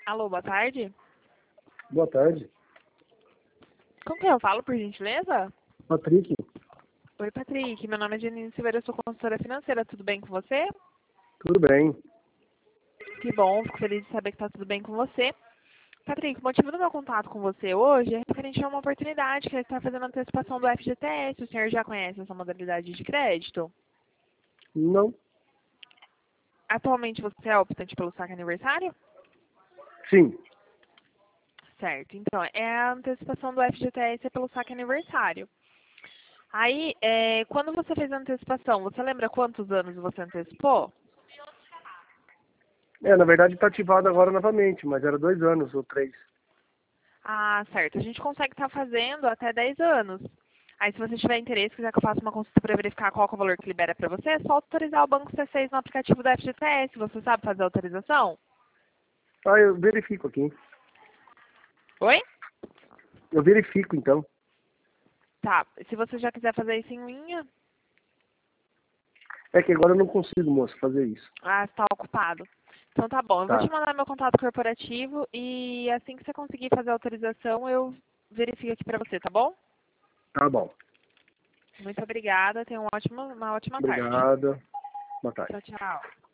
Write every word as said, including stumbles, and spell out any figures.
Alô, boa tarde. Boa tarde. Com quem eu falo, por gentileza? Patrick. Oi, Patrick. Meu nome é Janine Silveira, eu sou consultora financeira. Tudo bem com você? Tudo bem. Que bom, fico feliz de saber que está tudo bem com você. Patrick, o motivo do meu contato com você hoje é referente a uma oportunidade que ele está fazendo a antecipação do F G T S. O senhor já conhece essa modalidade de crédito? Não. Atualmente você é optante pelo saque aniversário? Sim. Certo. Então, é a antecipação do F G T S pelo saque aniversário. Aí, é, quando você fez a antecipação, você lembra quantos anos você antecipou? É, na verdade está ativado agora novamente, mas era dois anos ou três. Ah, certo. A gente consegue estar fazendo até dez anos. Aí, se você tiver interesse, quiser que eu faça uma consulta para verificar qual que é o valor que libera para você, é só autorizar o Banco C seis no aplicativo da F G T S. Você sabe fazer a autorização? Ah, eu verifico aqui. Oi? Eu verifico então. Tá. Se você já quiser fazer isso em linha, É que agora eu não consigo, moço, fazer isso. ah, está ocupado. Então tá bom. Eu vou Tá. te mandar meu contato corporativo e assim que você conseguir fazer a autorização, eu verifico aqui para você, tá bom? Tá bom. Muito obrigada. Tenha um ótimo, uma ótima tarde. Obrigado. Boa tarde. Tchau, tchau.